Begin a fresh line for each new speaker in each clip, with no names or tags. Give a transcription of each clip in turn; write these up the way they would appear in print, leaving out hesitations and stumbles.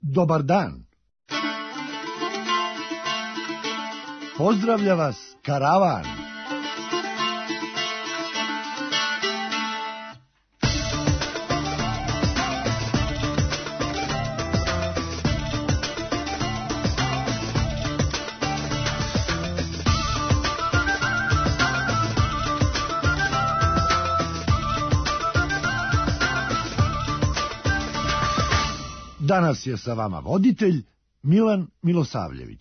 Dobar dan. Pozdravlja vas karavan. Danas je sa vama voditelj Milan Milosavljević.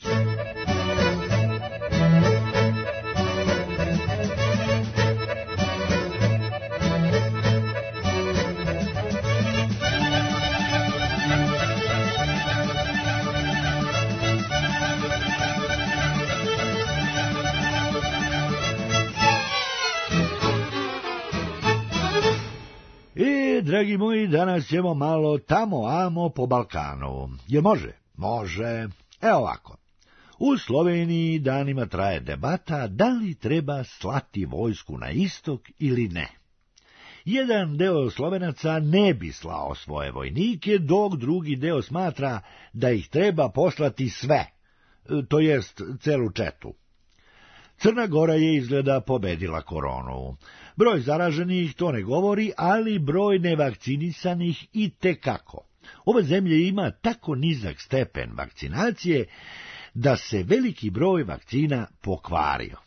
Dragi moji, danas ćemo malo tamo-amo po Balkanu. Jel može? Može. Evo ovako. U Sloveniji danima traje debata da li treba slati vojsku na istok ili ne. Jedan deo Slovenaca ne bi slao svoje vojnike, dok drugi deo smatra da ih treba poslati sve, to jest celu četu. Crna Gora je izgleda pobedila koronu. Broj zaraženih to ne govori, ali broj nevakcinisanih i tekako. Ova zemlja ima tako nizak stepen vakcinacije da se veliki broj vakcina pokvario.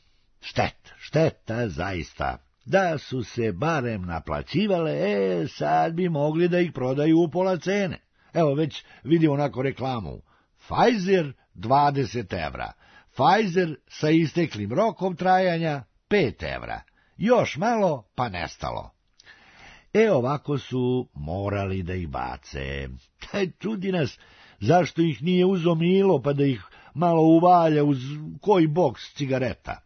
Šteta zaista. Da su se barem naplaćivale, sad bi mogli da ih prodaju u pola cene. Evo već vidimo onako reklamu. Pfizer 20 evra. Pfizer sa isteklim rokom trajanja 5 evra. Još malo pa nestalo. Ovako su morali da ih bace. Čudi nas zašto ih nije uzo Milo pa da ih malo uvalja uz koji boks cigareta.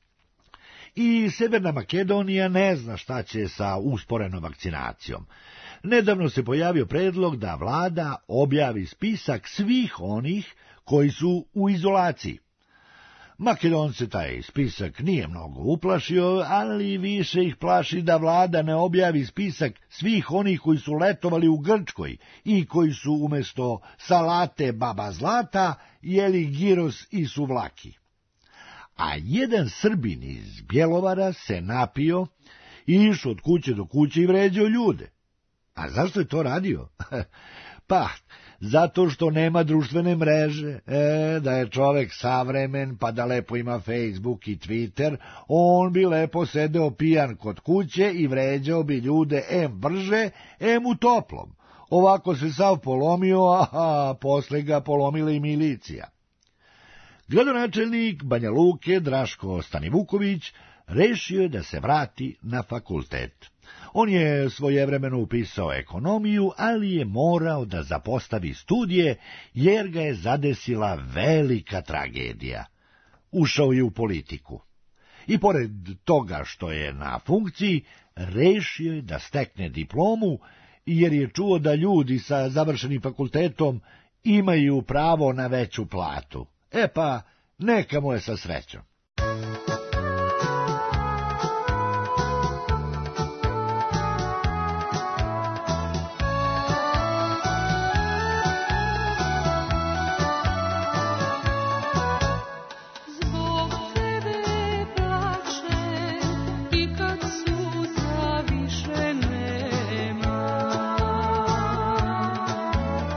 I Severna Makedonija ne zna šta će sa usporenom vakcinacijom. Nedavno se pojavio predlog da vlada objavi spisak svih onih koji su u izolaciji. Makedonce taj spisak nije mnogo uplašio, ali više ih plaši da vlada ne objavi spisak svih onih koji su letovali u Grčkoj i koji su umjesto salate baba Zlata jeli giros i suvlaki. A jedan Srbin iz Bjelovara se napio i išao od kuće do kuće i vređao ljude. A zašto je to radio? Pa, zato što nema društvene mreže. Da je čovek savremen, pa da lepo ima Facebook i Twitter, on bi lepo sedeo pijan kod kuće i vređao bi ljude brže, u toplom. Ovako se sav polomio, a posle ga polomila i milicija. Gradonačelnik Banja Luke, Draško Stanivuković, rešio je da se vrati na fakultet. On je svojevremeno upisao ekonomiju, ali je morao da zapostavi studije, jer ga je zadesila velika tragedija. Ušao je u politiku. I pored toga što je na funkciji, rešio je da stekne diplomu, jer je čuo da ljudi sa završenim fakultetom imaju pravo na veću platu. Pa, neka mu je sa srećom.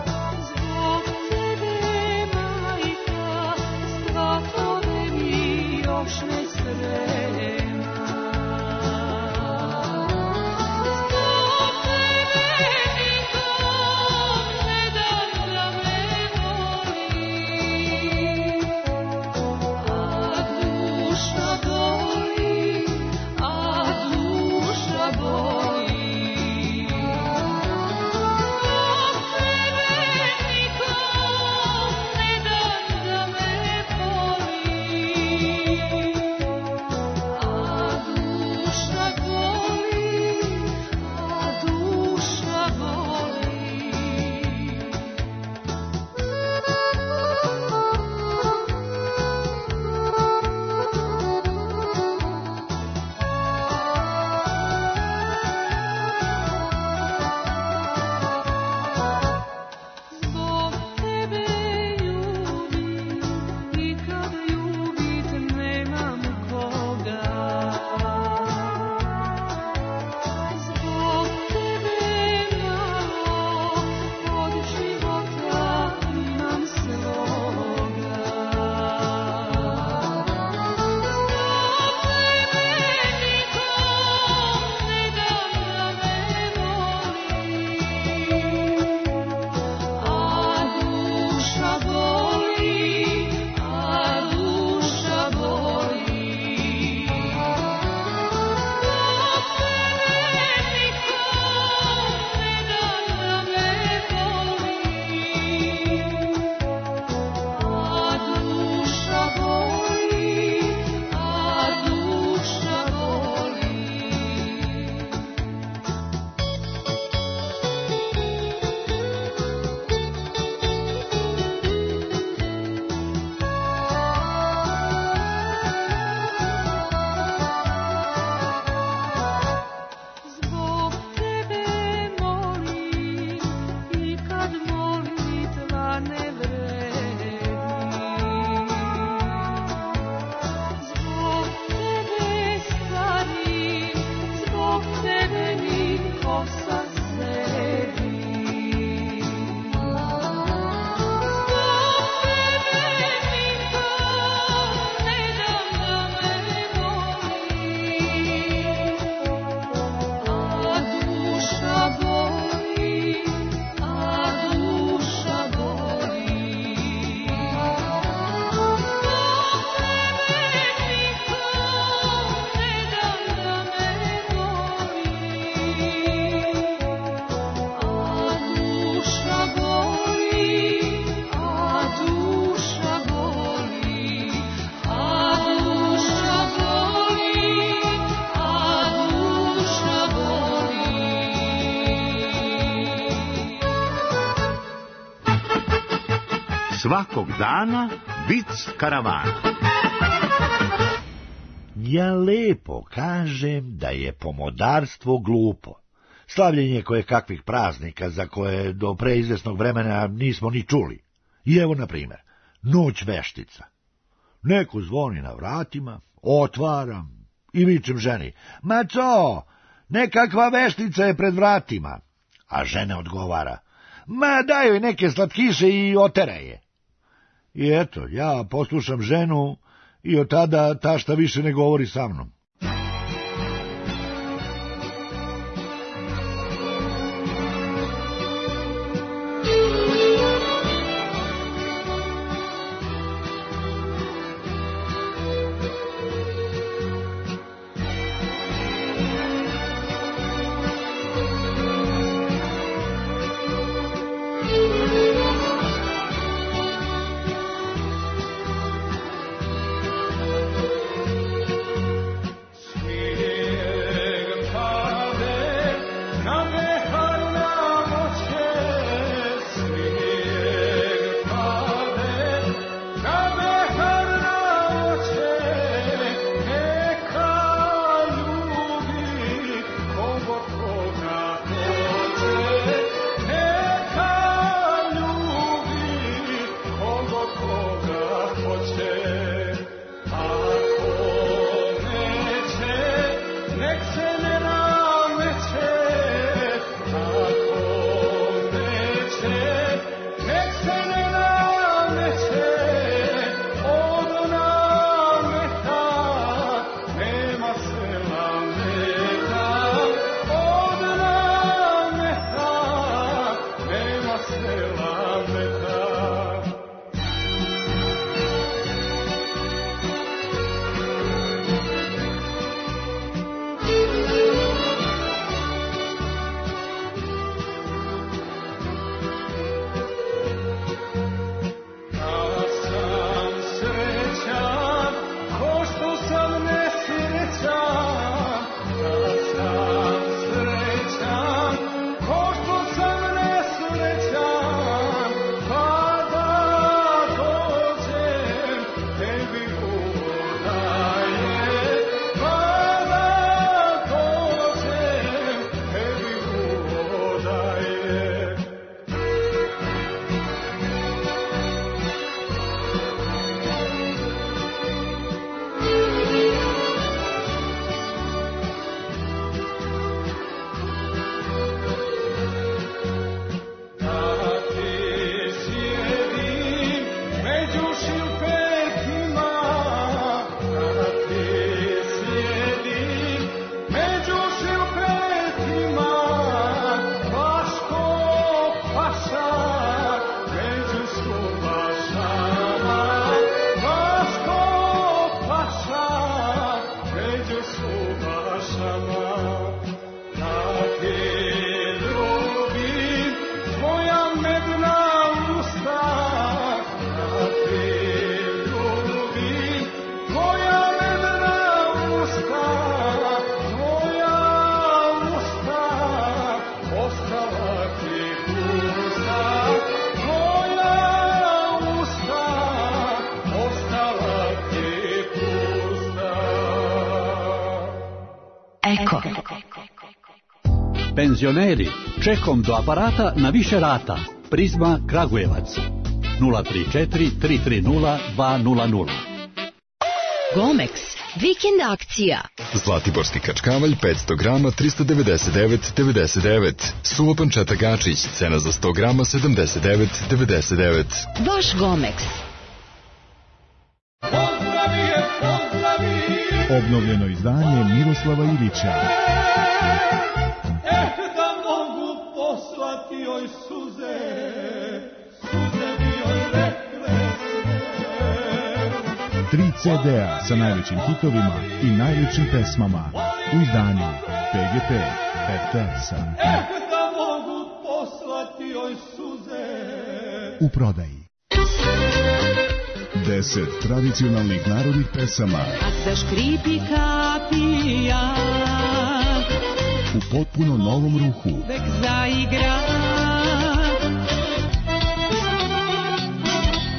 Zbog tebe, majka, svatove mi svakog dana vic karavana.
Ja lepo kažem da je pomodarstvo glupo. Slavljenje koje kakvih praznika za koje do preizvesnog vremena nismo ni čuli. I evo, na primjer, noć veštica. Neko zvoni na vratima, otvaram i vičem ženi: "Maco, nekakva veštica je pred vratima." A žena odgovara: "Ma daj joj neke slatkiše i oteraj je." I eto, ja poslušam ženu i od tada tašta više ne govori sa mnom.
Eko.
Penzioneri, čekom do aparata na više rata. Prizma Kragujevac 034 330 200.
Gomex, vikend akcija.
Zlatiborski kačkavalj 500 grama 399,99. Suvo pančeta gačić, cena za 100 grama 79,99.
Vaš Gomex.
Obnovljeno izdanje Miroslava Ilića.
Da mogu poslati joj suze, suze bi joj rekle sve.
3 CD-a sa najvećim hitovima i najljepšim pesmama u izdanju PGP RTS-a.
Da mogu poslati joj suze.
U prodaji 10 tradicionalnih narodnih pesama.
A zaškripi kapija,
u potpuno novom ruhu.
uvek zaigra.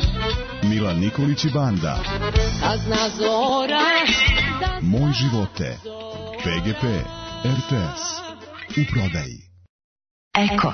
Milan Nikolić i banda.
a zna zora da
Moj živote. PGP RTS. U prodaji.
Eko.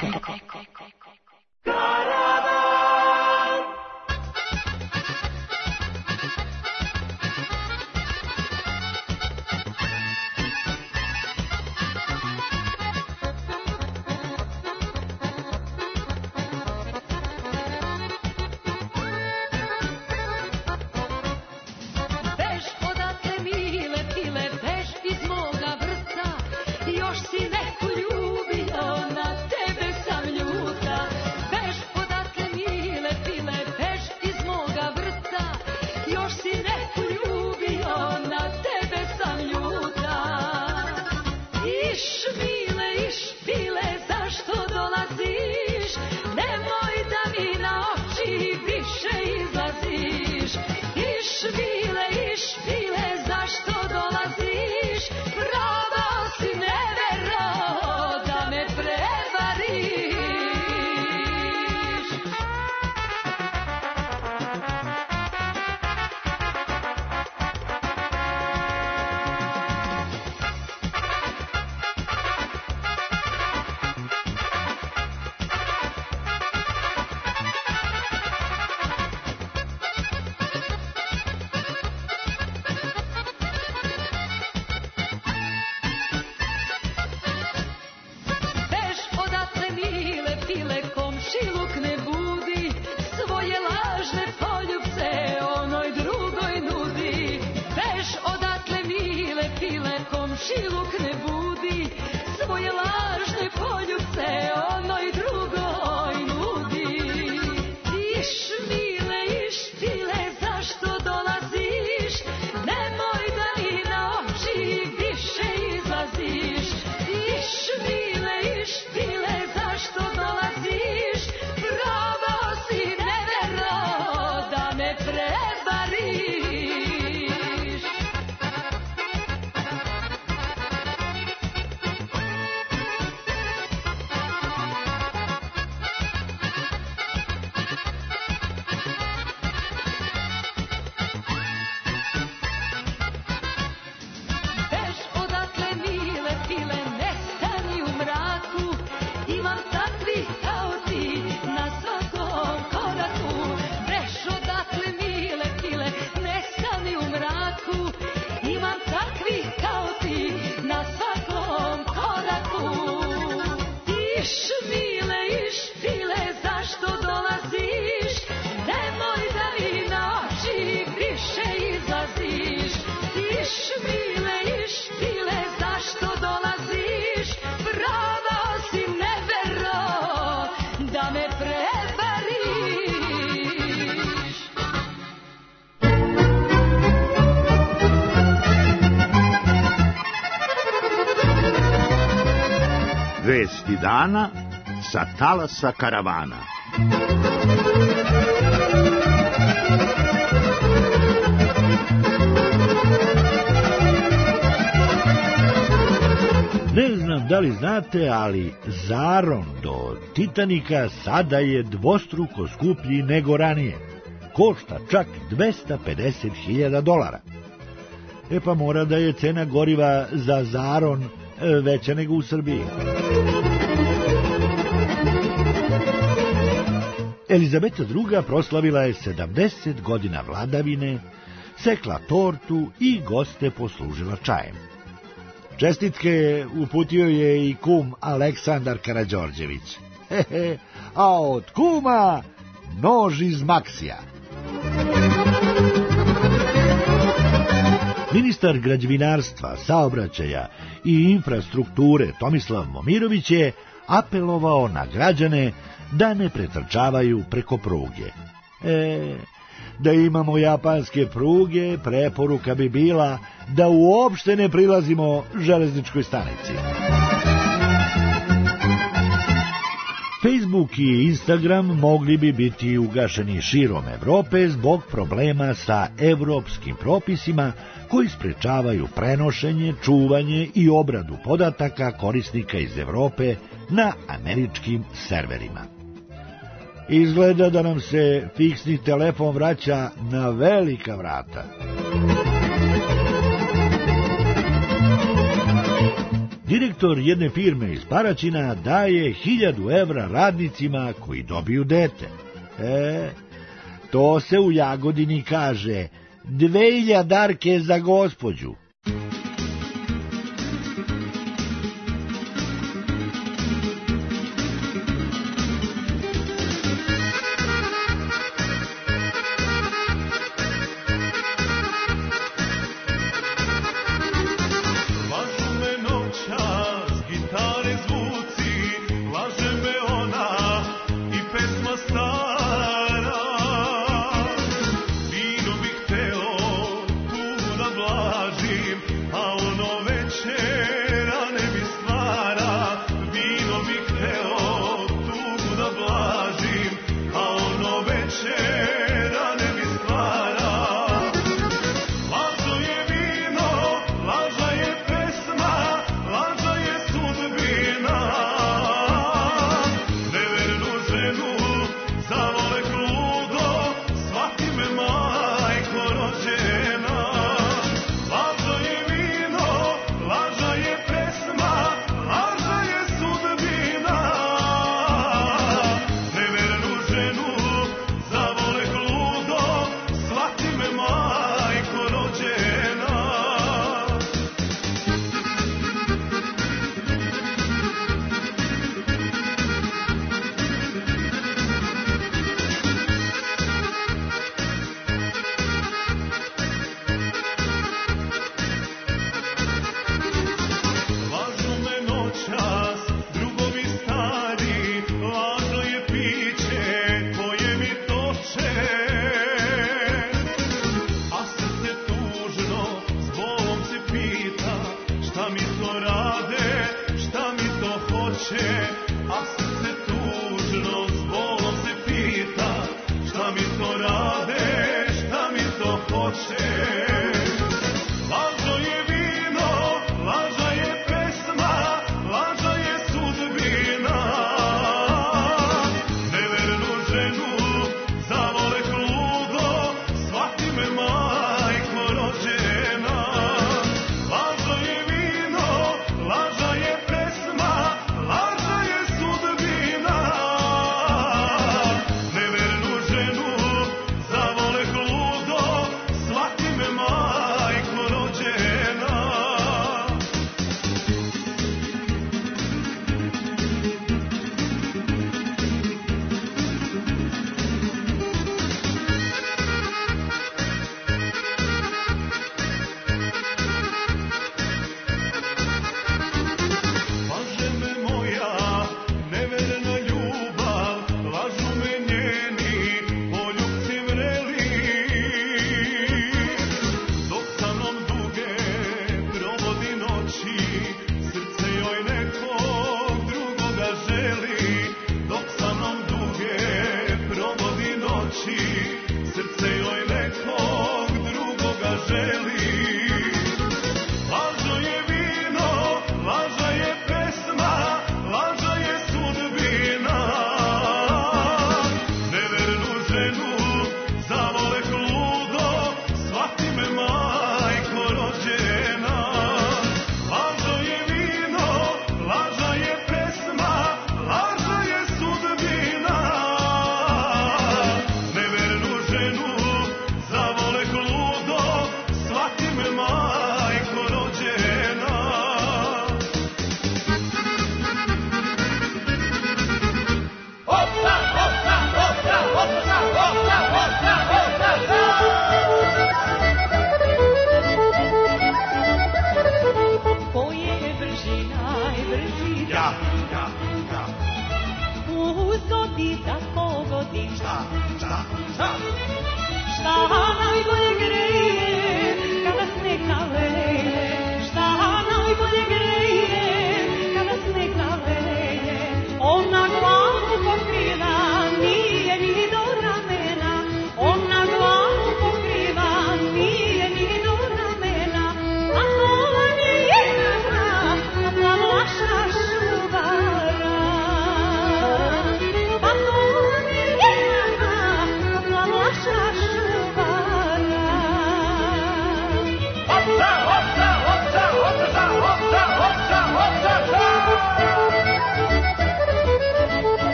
Vesti dana sa talasa karavana.
Ne znam da li znate, ali Zaron do Titanika sada je dvostruko skuplji nego ranije. Košta čak $250.000. E pa mora da je cena goriva za Zaron veća nego u Srbiji. Elizabeta II. Proslavila je 70 godina vladavine, sekla tortu i goste poslužila čajem. Čestitke uputio je i kum Aleksandar Karađorđević. A od kuma nož iz Maksija. Ministar građevinarstva, saobraćaja i infrastrukture Tomislav Momirović je apelovao na građane da ne pretrčavaju preko pruge. Da imamo japanske pruge, preporuka bi bila da uopšte ne prilazimo železničkoj stanici. Facebook i Instagram mogli bi biti ugašeni širom Evrope zbog problema sa evropskim propisima koji sprečavaju prenošenje, čuvanje i obradu podataka korisnika iz Evrope na američkim serverima. Izgleda da nam se fiksni telefon vraća na velika vrata. Direktor jedne firme iz Paraćina daje 1000 evra radnicima koji dobiju dete. To se u Jagodini kaže 2000 darke za gospođu.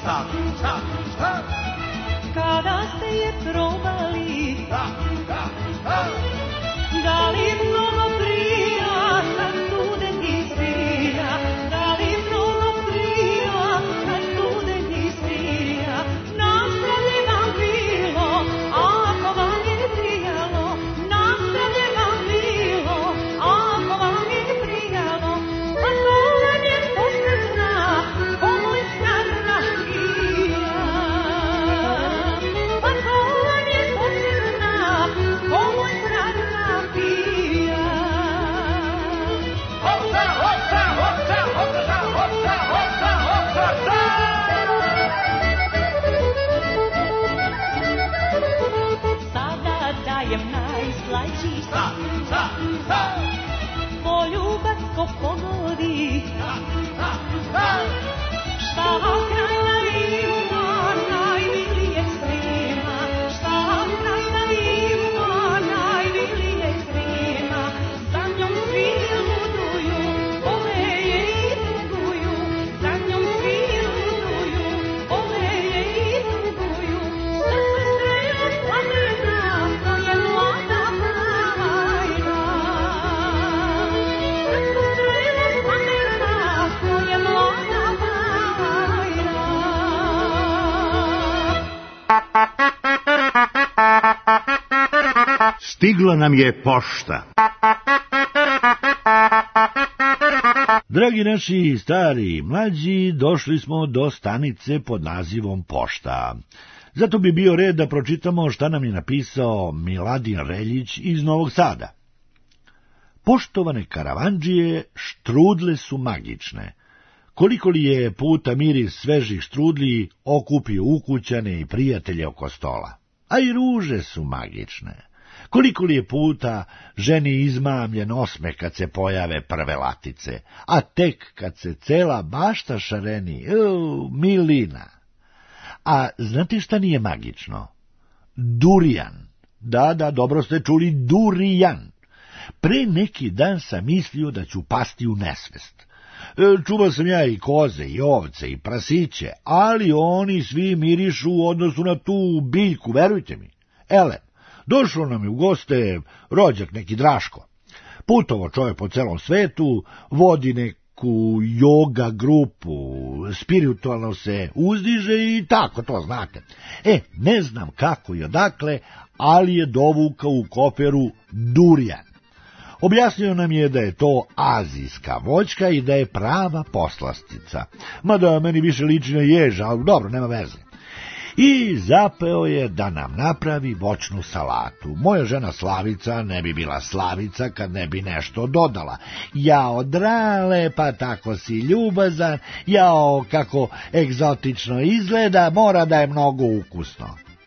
Kada ste je probali, da li mnogo prija kad studeni svija, da li mnogo prija kad studeni svija, nastavlje vam bilo, ako vam je prijalo, nastavlje vam bilo, ako vam je prijalo, a to vam je posebna, pomoćna rakija, a to vam je posebna, pomoćna rakija.
Hopsa, hopsa, hopsa, hopsa, hopsa, hopsa, hopsa,
Sada dajem najslađi, poljubac ko pogodi, šta krajna ima najmilije svima, šta krajna ima najmilije svima, za njom svi luduju, vole je i tuguju, za njom svi luduju, vole je i tuguju, srce strela plamena, to je mlada prajna, srce strela plamena, to je mlada prajna.
Stigla nam je pošta.
Dragi naši stari i mlađi, došli smo do stanice pod nazivom Pošta. Zato bi bio red da pročitamo šta nam je napisao Miladin Reljić iz Novog Sada. Poštovane karavandžije, štrudle su magične. Koliko li je puta miris svežih štrudli okupio ukućane i prijatelje oko stola. A i ruže su magične. Koliko li je puta ženi izmamljen osmeh kad se pojave prve latice, a tek kad se cela bašta šareni, milina. A znate šta nije magično? Durijan. Da, dobro ste čuli, durijan. Pre neki dan sam mislio da ću pasti u nesvest. Čuvao sam ja i koze, i ovce, i prasiće, ali oni svi mirišu u odnosu na tu biljku, verujte mi. Ele, došlo nam je u goste rođak neki Draško. Putovo čovjek po celom svetu, vodi neku joga grupu, spiritualno se uzdiže i tako, to znate. Ne znam kako i odakle, ali je dovukao u koferu durijan. Objasnio nam je da je to azijska voćka i da je prava poslastica. Mada meni više liči na ježa, ali dobro, nema veze. I zapeo je da nam napravi voćnu salatu. Moja žena Slavica ne bi bila Slavica kad ne bi nešto dodala. Jao drale, pa tako si ljubazan, jao kako egzotično izgleda, mora da je mnogo ukusno.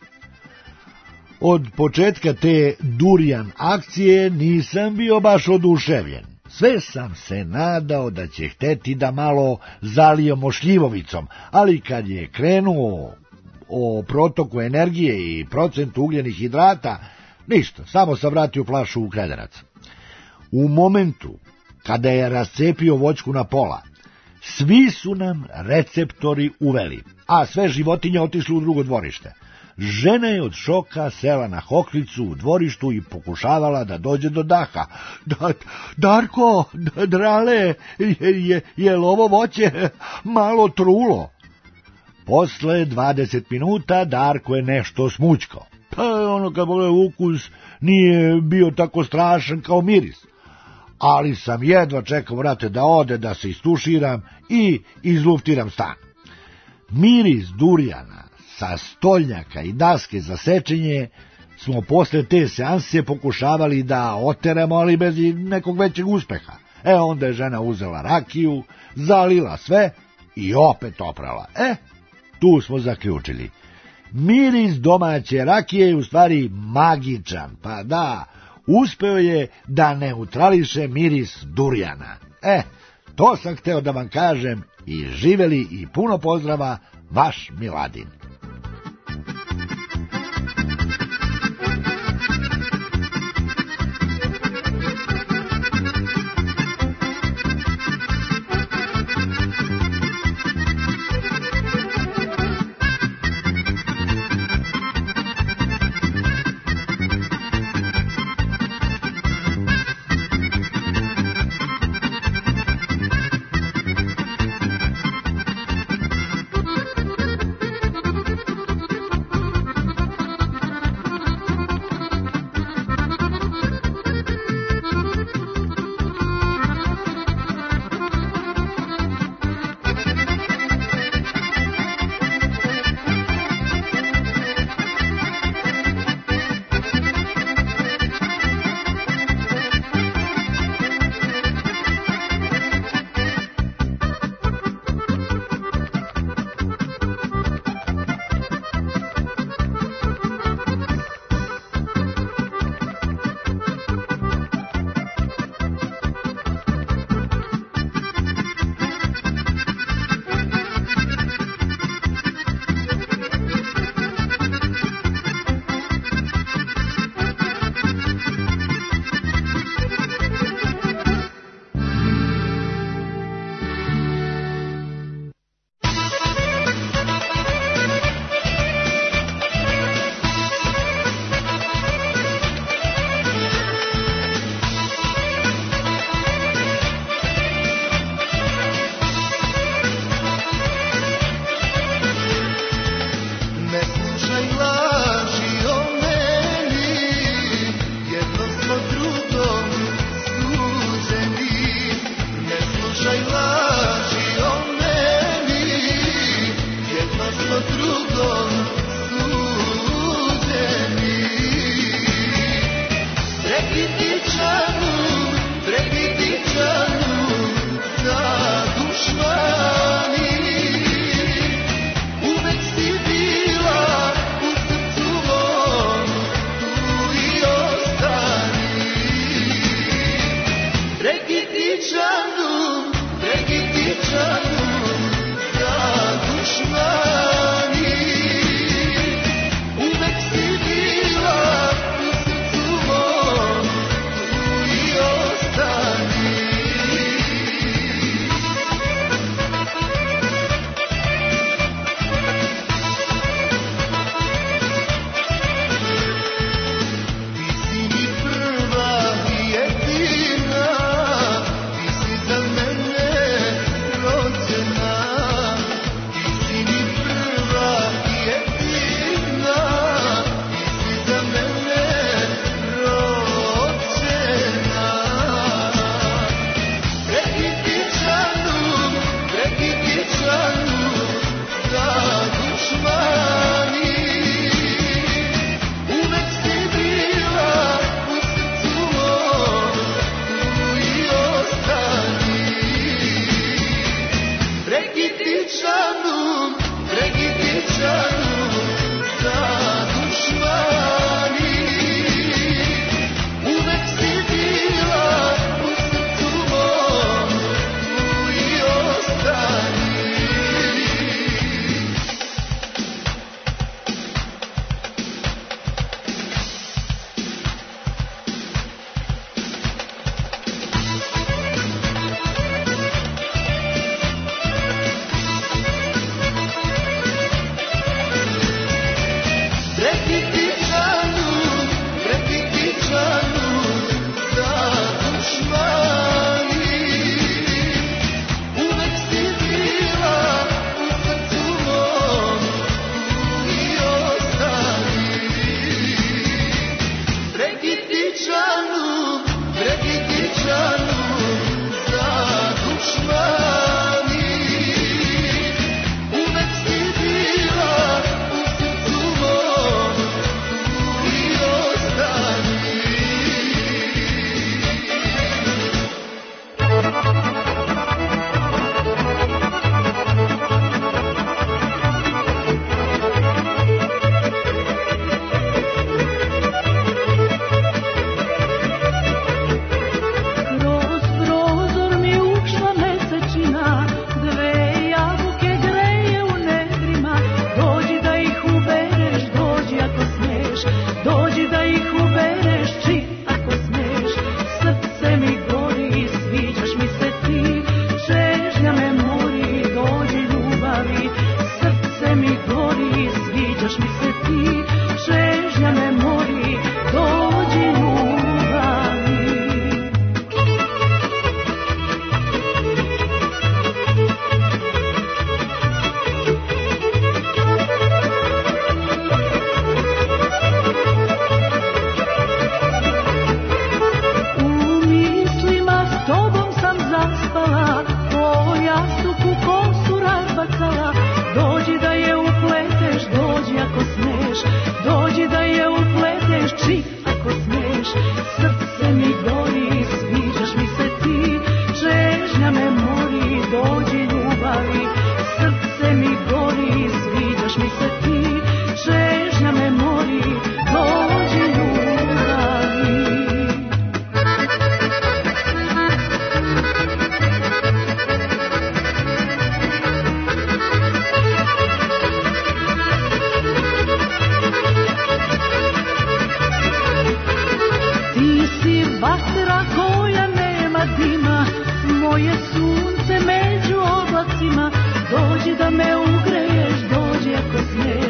Od početka te durijan akcije nisam bio baš oduševljen. Sve sam se nadao da će hteti da malo zalijemo šljivovicom, ali kad je krenuo o protoku energije i procentu ugljenih hidrata, ništa, samo sam vratio flašu u kredenac. U momentu kada je rascepio voćku na pola, svi su nam receptori uveli, a sve životinje otišli u drugo dvorište. Žena je od šoka sela na hoklicu u dvorištu i pokušavala da dođe do daha. Darko, drale, je ovo voće malo trulo? Posle 20 minuta Darko je nešto smućkao. Kad pogleda ukus, nije bio tako strašan kao miris. Ali sam jedva čekao, vrate, da ode, da se istuširam i izluftiram stan. Miris durijana sa stoljnjaka i daske za sečenje smo posle te seanse pokušavali da oteramo, ali bez nekog većeg uspeha. Onda je žena uzela rakiju, zalila sve i opet oprala. Tu smo zaključili. Miris domaće rakije je u stvari magičan, pa da, uspeo je da neutrališe miris durijana. To sam hteo da vam kažem i živeli i puno pozdrava, vaš Miladin.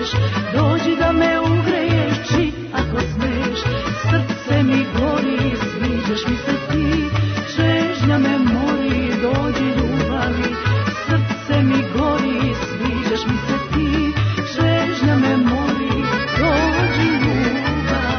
smeš, dođi da me ugreješ, či ako smeš. Srce mi gori, sviđaš mi se ti, čežnja me mori, dođi ljubavi. Srce mi gori, sviđaš mi se ti, čežnja me mori, dođi ljubavi.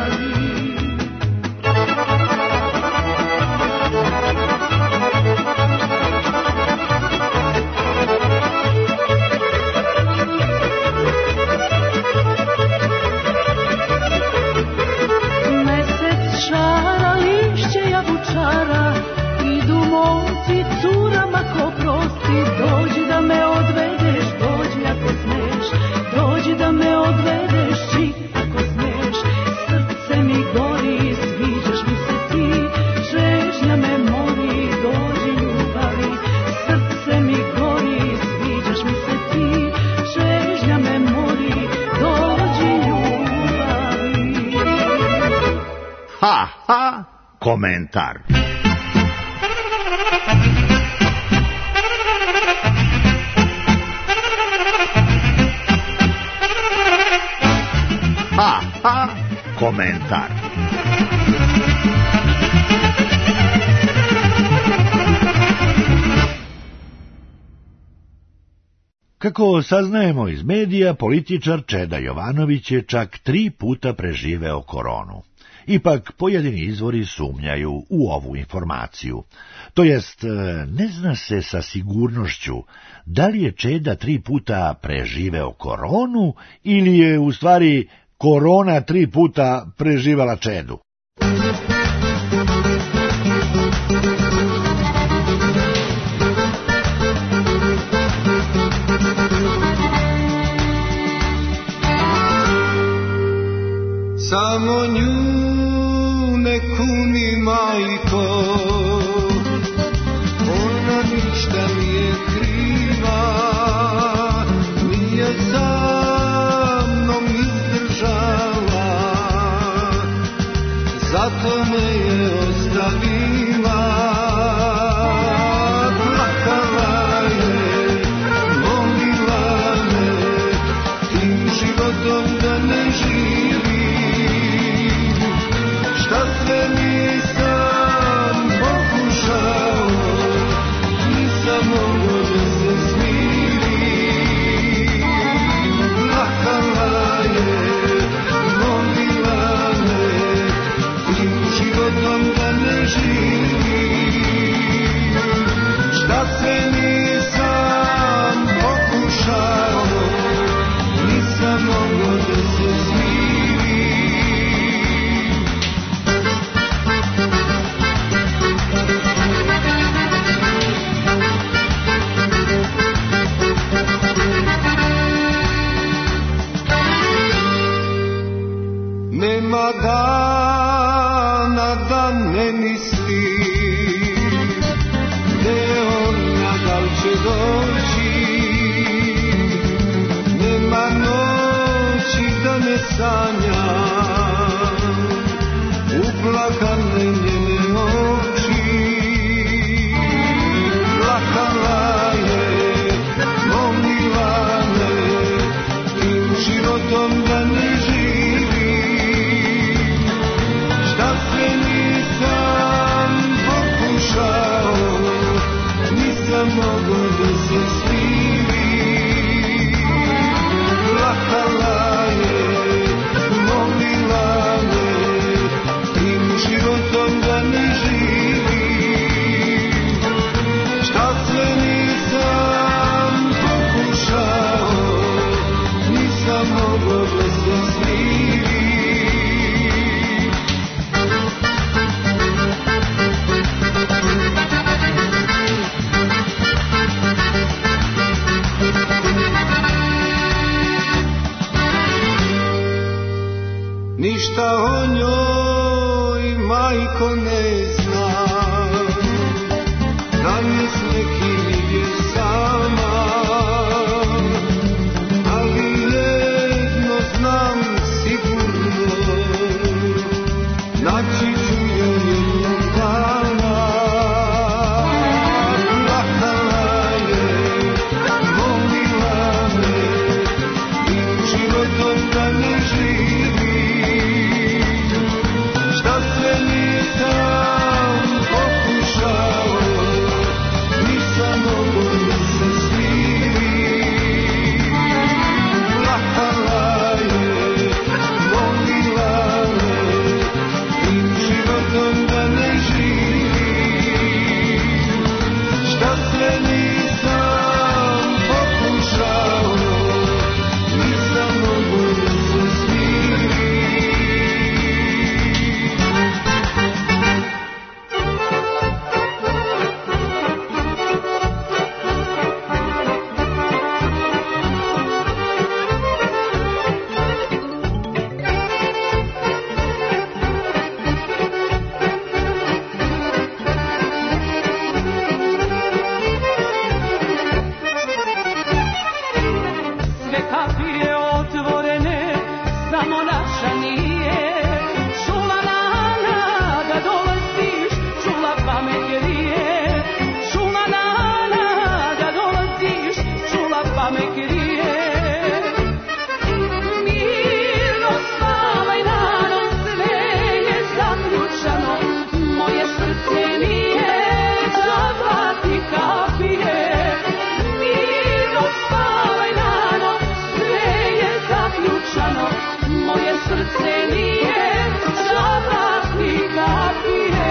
Šara, lišće jabučara, idu momci curama ko prosti. Dođi da me odvedeš, dođi ako smeš, dođi da me odvedeš, či ako smeš. Srce mi gori, sviđaš mi se ti, čežnja me mori, dođi ljubavi. Srce mi gori, sviđaš mi se ti, čežnja me mori, dođi ljubavi.
Ha, ha, komentar. Ha, ha, komentar.
Kako saznajemo iz medija, političar Čeda Jovanović je čak 3 puta preživeo koronu. Ipak pojedini izvori sumnjaju u ovu informaciju. To jest, ne zna se sa sigurnošću da li je Čeda 3 puta preživeo koronu ili je u stvari korona 3 puta preživala Čedu.
Samo nju ne kuni, majko, ona ništa nije kriva, nije sa mnom izdržala, zato me je ostavila. Plakala je, molila me, tim životom da ne živi. Šta sve nisam pokušao, nisam mogao da se smirim. Plakala je, molila me, tim životom da ne živim. Šta sve nisam pokušao, nisam mogao da se smirim. Nema dana da ne mislim gde ona, da li će doći. Nema noći da ne sanjam uplakane njene oči. Plakala je, molila me, tim životom da ne živim. Šta sve nisam pokušao, nisam mogao da se smirim. Plakala je, molila me, tim životom da ne živim. Šta sve nisam pokušao, nisam mogao da se smirim. Ništa o njoj, majko, ne znam, da li s nekim je sama, ali jedno znam sigurno, naći ću je jednog dana. Plakala je, molila me, tim životom
sve kapije otvorene, samo naša nije. Čula nana da dolaziš, čula pamet grije. Čula nana da dolaziš, čula pamet grije. Mirno spavaj nano, sve je zaključano, moje srce nije džaba ti kapije. Mirno spavaj nano, sve je zaključano, moje srce nije džaba ti kapije.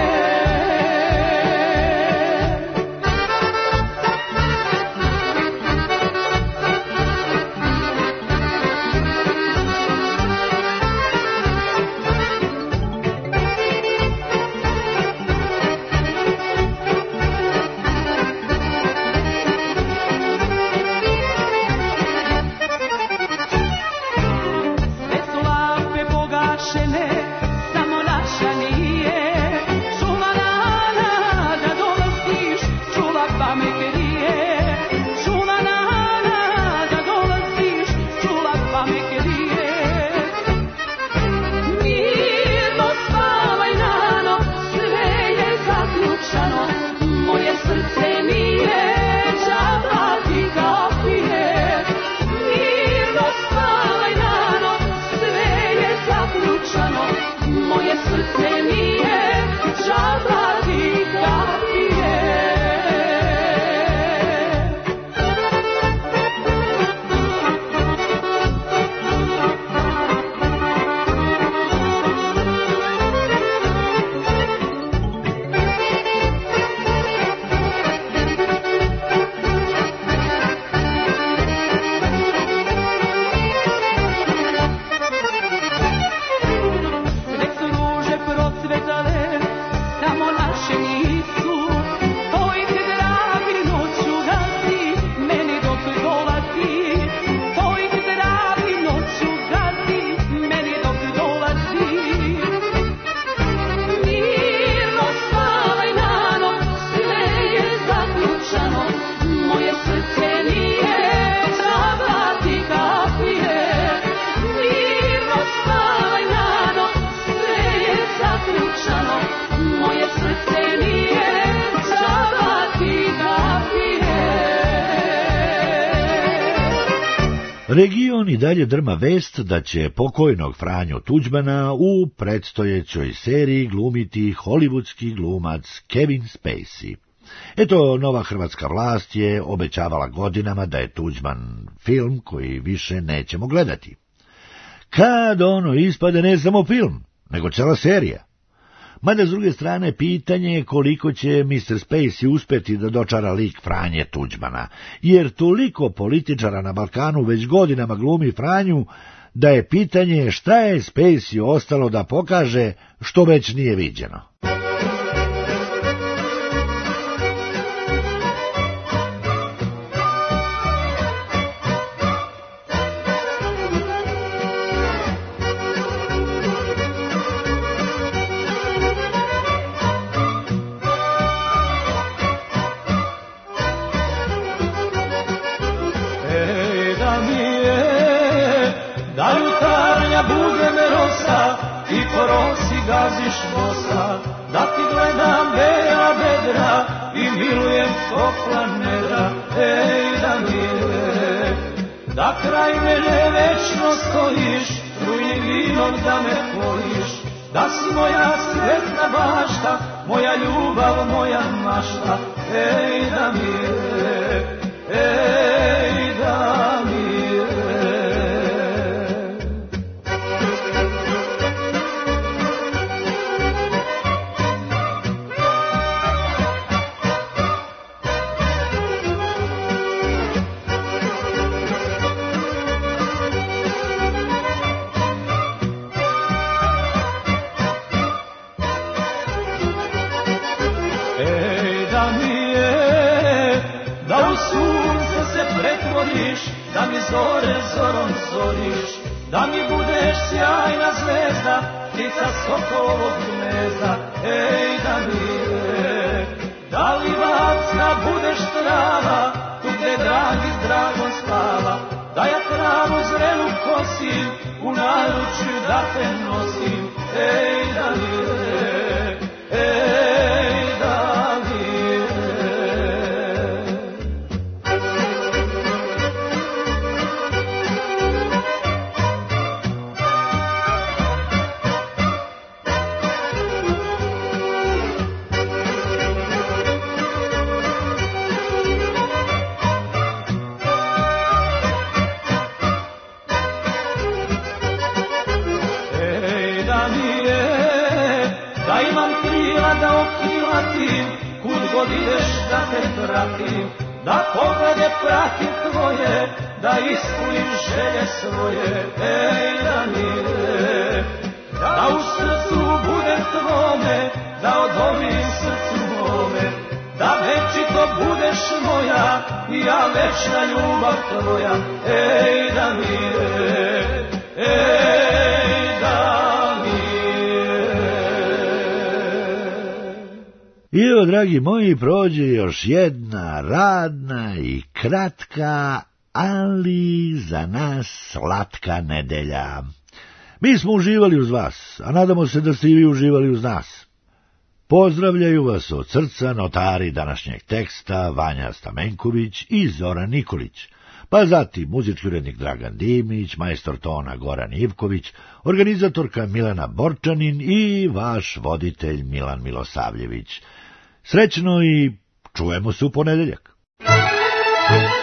Sve su lampe pogašene, samo naša nije. Čula nana da dolaziš, čula pamet grije. Čula nana da dolaziš, čula pamet grije. Mirno spavaj nano, sve je zaključano, moje srce nije džaba ti kapije. Mirno spavaj nano, sve je zaključano, moje srce nije džaba ti kapije. Sve su ruže procvetale, samo naše nisu. Tvoj te dragi noću gazi, meni dok dolazi. Tvoj te dragi noću gazi, meni dok dolazi. Mirno spavaj nano, sve je zaključano, moje srce nije džaba ti kapije. Mirno spavaj nano, sve je zaključano, moje srce nije džaba ti kapije.
Region i dalje drma vest da će pokojnog Franju Tuđmana u predstojećoj seriji glumiti hollywoodski glumac Kevin Spacey. Eto, nova hrvatska vlast je obećavala godinama da je Tuđman film koji više nećemo gledati. Kad ono ispade ne samo film, nego cela serija. Mada s druge strane pitanje je koliko će Mr. Spacey uspeti da dočara lik Franje Tuđmana, jer toliko političara na Balkanu već godinama glumi Franju, da je pitanje šta je Spacey ostalo da pokaže što već nije viđeno.
Da mi je, da jutarnja bude me rosa, ti po rosi gaziš nosa, da ti gledam bela bedra i milujem topla nedra. Da mi je, da kraj mene večno stojiš, rujnim vinom da me pojiš, da si moja sretna bašta, moja ljubav, moja mašta. Da mi je, da mi je. Da mi je, da u sunce se pretvoriš, da mi zore zorom zoriš, da mi budeš sjajna zvezda, ptica sokolovog gnezda. Da mi je, da li vacna budeš trava, tu gde dragi s dragom spava, da ja tražim nosim, u naručju da te nosim, ej Danile, ej Danile. Da imam krila da okrilatim, kud god ideš da te pratim, da poglede pratim tvoje, da ispunim želje svoje, ej Danile. Da u srcu budem tvome, da odobrim srcu mome, da večito budeš moja, i ja večna ljubav tvoja, ej Danile, ej Danile.
I evo, dragi moji, prođe još jedna radna i kratka, ali za nas slatka nedelja. Mi smo uživali uz vas, a nadamo se da ste i vi uživali uz nas. Pozdravljaju vas od srca notari današnjeg teksta Vanja Stamenković i Zoran Nikolić, pa zatim muzički urednik Dragan Dimić, majstor tona Goran Ivković, organizatorka Milena Borčanin i vaš voditelj Milan Milosavljević. Srećno i čujemo se u ponedeljak.